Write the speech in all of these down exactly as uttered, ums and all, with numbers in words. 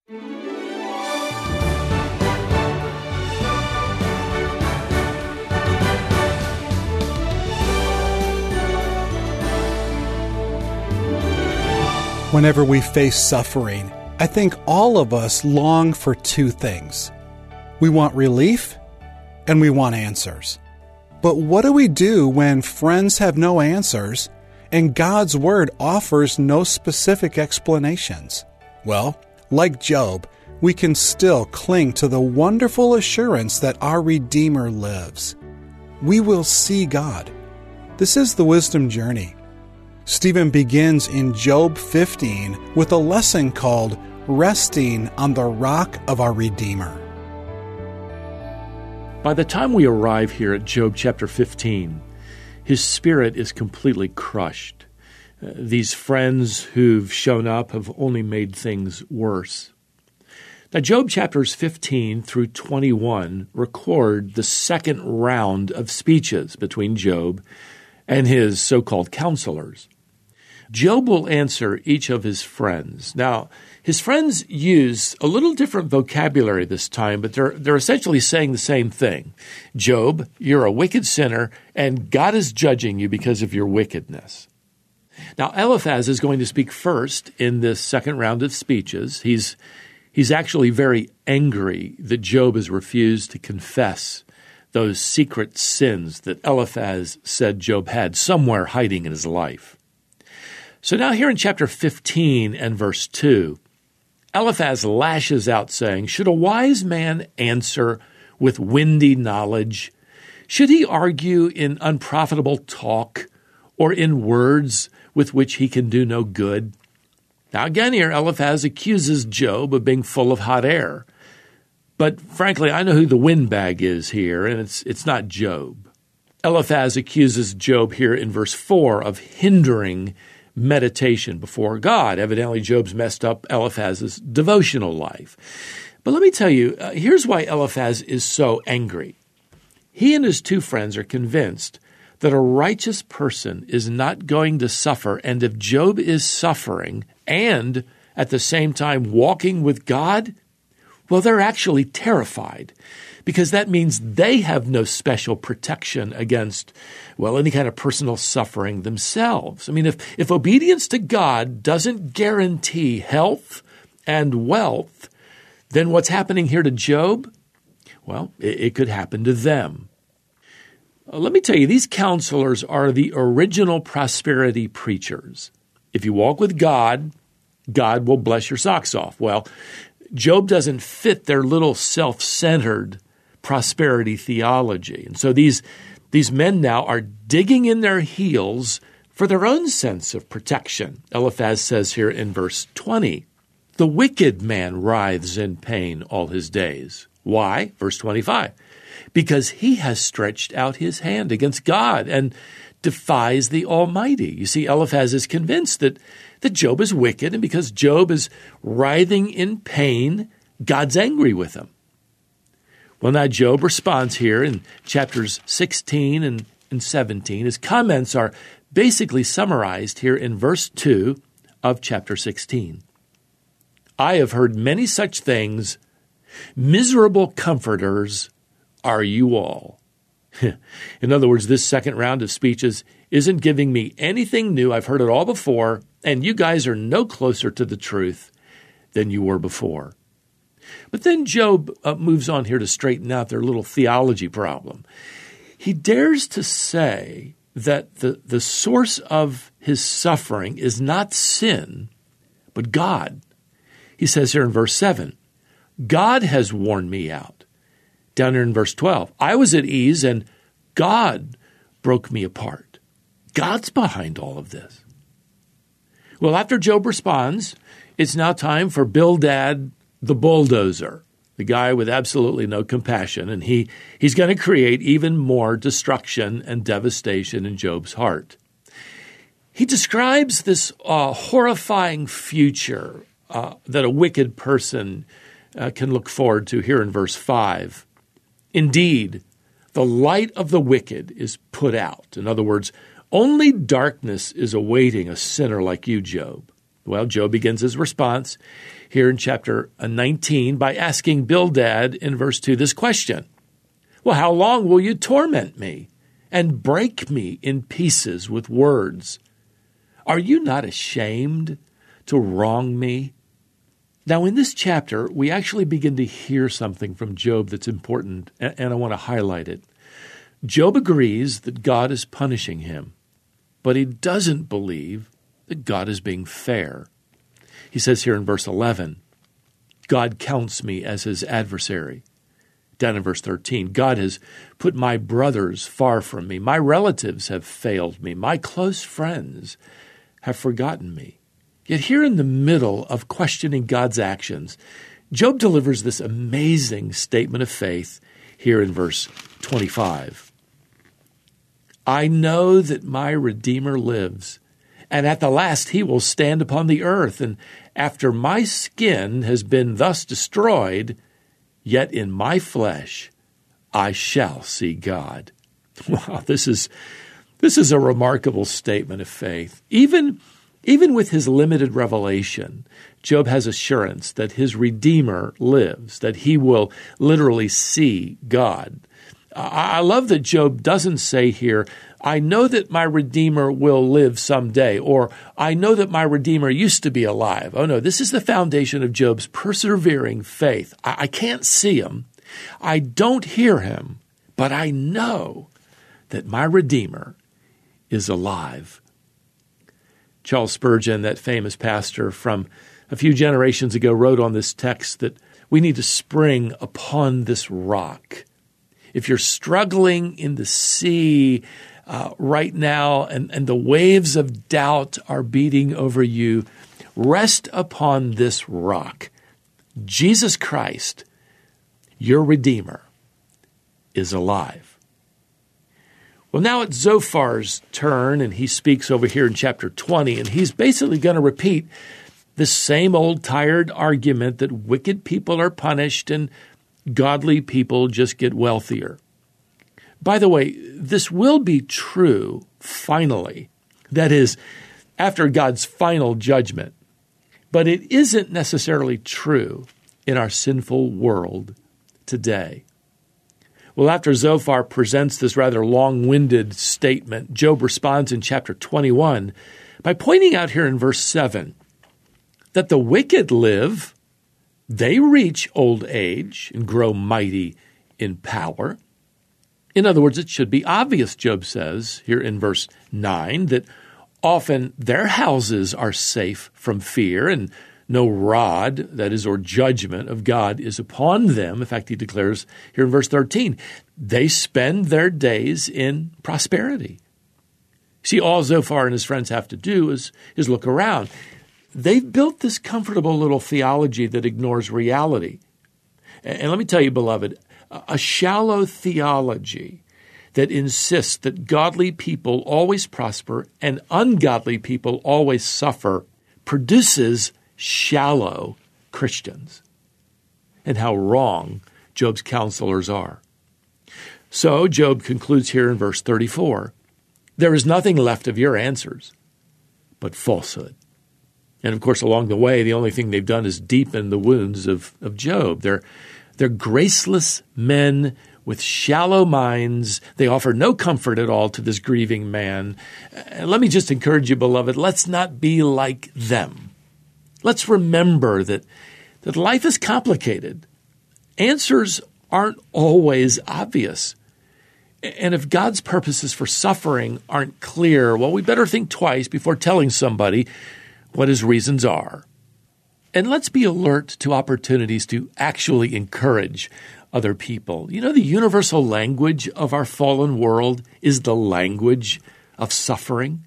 Whenever we face suffering, I think all of us long for two things. We want relief and we want answers. But what do we do when friends have no answers and God's Word offers no specific explanations? Well, like Job, we can still cling to the wonderful assurance that our Redeemer lives. We will see God. This is the Wisdom Journey. Stephen begins in Job fifteen with a lesson called Resting on the Rock of Our Redeemer. By the time we arrive here at Job chapter fifteen, his spirit is completely crushed. Uh, these friends who've shown up have only made things worse. Now, Job chapters fifteen through twenty-one record the second round of speeches between Job and his so-called counselors. Job will answer each of his friends. Now, his friends use a little different vocabulary this time, but they're they're essentially saying the same thing. Job, you're a wicked sinner, and God is judging you because of your wickedness. Now, Eliphaz is going to speak first in this second round of speeches. He's he's actually very angry that Job has refused to confess those secret sins that Eliphaz said Job had somewhere hiding in his life. So now here in chapter fifteen and verse two, Eliphaz lashes out saying, "Should a wise man answer with windy knowledge? Should he argue in unprofitable talk or in words with which he can do no good?" Now again here, Eliphaz accuses Job of being full of hot air. But frankly, I know who the windbag is here, and it's it's not Job. Eliphaz accuses Job here in verse four of hindering meditation before God. Evidently, Job's messed up Eliphaz's devotional life. But let me tell you, uh, here's why Eliphaz is so angry. He and his two friends are convinced that a righteous person is not going to suffer, and if Job is suffering and at the same time walking with God, well, they're actually terrified, because that means they have no special protection against, well, any kind of personal suffering themselves. I mean, if, if obedience to God doesn't guarantee health and wealth, then what's happening here to Job? Well, it, it could happen to them. Uh, let me tell you, these counselors are the original prosperity preachers. If you walk with God, God will bless your socks off. Well, Job doesn't fit their little self-centered prosperity theology. And so these, these men now are digging in their heels for their own sense of protection. Eliphaz says here in verse twenty, "The wicked man writhes in pain all his days." Why? Verse twenty-five, "Because he has stretched out his hand against God and defies the Almighty." You see, Eliphaz is convinced that, that Job is wicked, and because Job is writhing in pain, God's angry with him. Well, now Job responds here in chapters sixteen and, and seventeen. His comments are basically summarized here in verse two of chapter sixteen. "I have heard many such things. Miserable comforters are you all." In other words, this second round of speeches isn't giving me anything new. I've heard it all before, and you guys are no closer to the truth than you were before. But then Job uh, moves on here to straighten out their little theology problem. He dares to say that the, the source of his suffering is not sin, but God. He says here in verse seven, "God has worn me out." Down here in verse twelve, "I was at ease and God broke me apart." God's behind all of this. Well, after Job responds, it's now time for Bildad the bulldozer, the guy with absolutely no compassion, and he, he's going to create even more destruction and devastation in Job's heart. He describes this uh, horrifying future uh, that a wicked person uh, can look forward to here in verse five. "Indeed, the light of the wicked is put out." In other words, only darkness is awaiting a sinner like you, Job. Well, Job begins his response here in chapter nineteen by asking Bildad in verse two this question. Well, how long will you torment me and break me in pieces with words? Are you not ashamed to wrong me? Now, in this chapter, we actually begin to hear something from Job that's important, and I want to highlight it. Job agrees that God is punishing him, but he doesn't believe that God is being fair. He says here in verse eleven, God counts me as his adversary. Down in verse thirteen, God has put my brothers far from me. My relatives have failed me. My close friends have forgotten me. Yet here in the middle of questioning God's actions, Job delivers this amazing statement of faith here in verse twenty-five. I know that my Redeemer lives, and at the last he will stand upon the earth, and after my skin has been thus destroyed, yet in my flesh I shall see God. Wow, this is this is a remarkable statement of faith. Even, even with his limited revelation, Job has assurance that his Redeemer lives, that he will literally see God. I love that Job doesn't say here, I know that my Redeemer will live someday, or I know that my Redeemer used to be alive. Oh no, this is the foundation of Job's persevering faith. I, I can't see him. I don't hear him, but I know that my Redeemer is alive. Charles Spurgeon, that famous pastor from a few generations ago, wrote on this text that we need to spring upon this rock. If you're struggling in the sea uh, right now and, and the waves of doubt are beating over you, rest upon this rock. Jesus Christ, your Redeemer, is alive. Well, now it's Zophar's turn, and he speaks over here in chapter twenty, and he's basically going to repeat the same old tired argument that wicked people are punished and godly people just get wealthier. By the way, this will be true finally. That is, after God's final judgment. But it isn't necessarily true in our sinful world today. Well, after Zophar presents this rather long-winded statement, Job responds in chapter twenty-one by pointing out here in verse seven that the wicked live, they reach old age and grow mighty in power. In other words, it should be obvious, Job says here in verse nine, that often their houses are safe from fear and no rod, that is, or judgment of God is upon them. In fact, he declares here in verse thirteen, they spend their days in prosperity. See, all Zophar and his friends have to do is, is look around. They've built this comfortable little theology that ignores reality. And let me tell you, beloved, a shallow theology that insists that godly people always prosper and ungodly people always suffer produces shallow Christians. And how wrong Job's counselors are. So Job concludes here in verse thirty-four, there is nothing left of your answers but falsehood. And of course, along the way, the only thing they've done is deepen the wounds of, of Job. They're, they're graceless men with shallow minds. They offer no comfort at all to this grieving man. And let me just encourage you, beloved, let's not be like them. Let's remember that, that life is complicated. Answers aren't always obvious. And if God's purposes for suffering aren't clear, well, we better think twice before telling somebody what his reasons are. And let's be alert to opportunities to actually encourage other people. You know, the universal language of our fallen world is the language of suffering.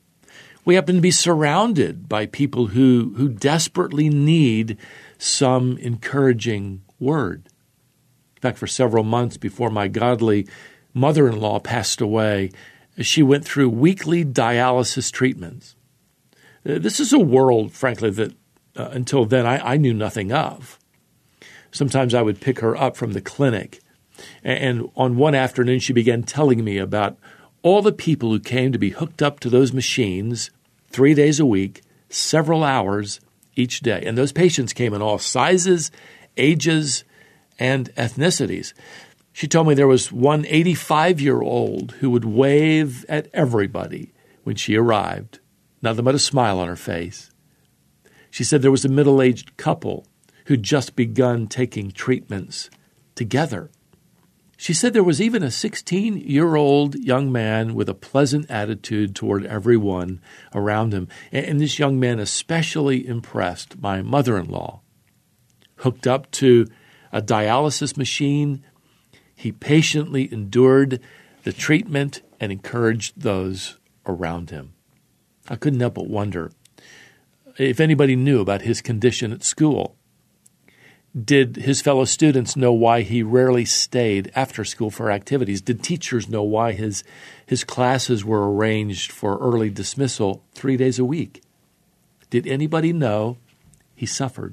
We happen to be surrounded by people who, who desperately need some encouraging word. In fact, for several months before my godly mother-in-law passed away, she went through weekly dialysis treatments. This is a world, frankly, that uh, until then I, I knew nothing of. Sometimes I would pick her up from the clinic, and, and on one afternoon she began telling me about all the people who came to be hooked up to those machines three days a week, several hours each day. And those patients came in all sizes, ages, and ethnicities. She told me there was one eighty-five-year-old who would wave at everybody when she arrived, nothing but a smile on her face. She said there was a middle-aged couple who'd just begun taking treatments together. She said there was even a sixteen-year-old young man with a pleasant attitude toward everyone around him. And this young man especially impressed my mother-in-law. Hooked up to a dialysis machine, he patiently endured the treatment and encouraged those around him. I couldn't help but wonder if anybody knew about his condition at school. Did his fellow students know why he rarely stayed after school for activities? Did teachers know why his, his classes were arranged for early dismissal three days a week? Did anybody know he suffered?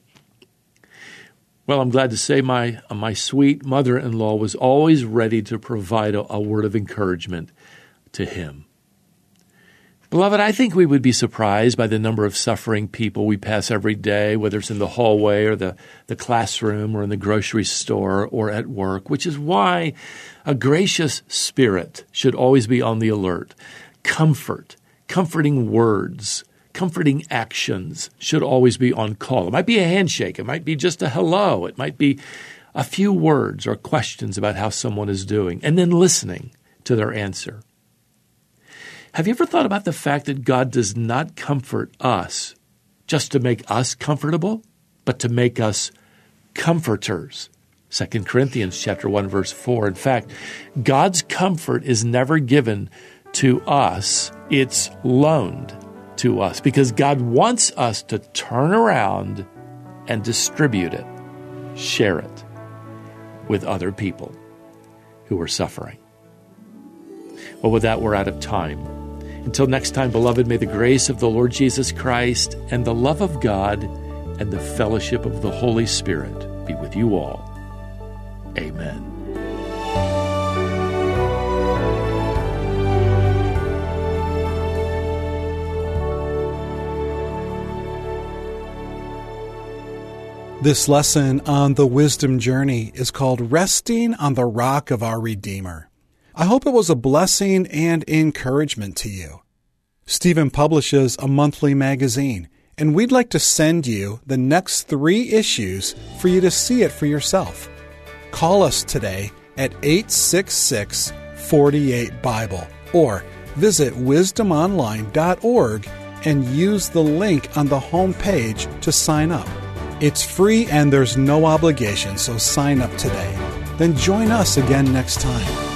Well, I'm glad to say my, my sweet mother-in-law was always ready to provide a, a word of encouragement to him. Beloved, I think we would be surprised by the number of suffering people we pass every day, whether it's in the hallway or the, the classroom or in the grocery store or at work, which is why a gracious spirit should always be on the alert. Comfort, comforting words, comforting actions should always be on call. It might be a handshake. It might be just a hello. It might be a few words or questions about how someone is doing, and then listening to their answer. Have you ever thought about the fact that God does not comfort us just to make us comfortable, but to make us comforters? Second Corinthians chapter one, verse four. In fact, God's comfort is never given to us. It's loaned to us because God wants us to turn around and distribute it, share it with other people who are suffering. Well, with that, we're out of time. Until next time, beloved, may the grace of the Lord Jesus Christ and the love of God and the fellowship of the Holy Spirit be with you all. Amen. This lesson on the wisdom journey is called Resting on the Rock of Our Redeemer. I hope it was a blessing and encouragement to you. Stephen publishes a monthly magazine, and we'd like to send you the next three issues for you to see it for yourself. Call us today at eight six six, four eight, Bible or visit wisdom online dot org and use the link on the home page to sign up. It's free and there's no obligation, so sign up today. Then join us again next time.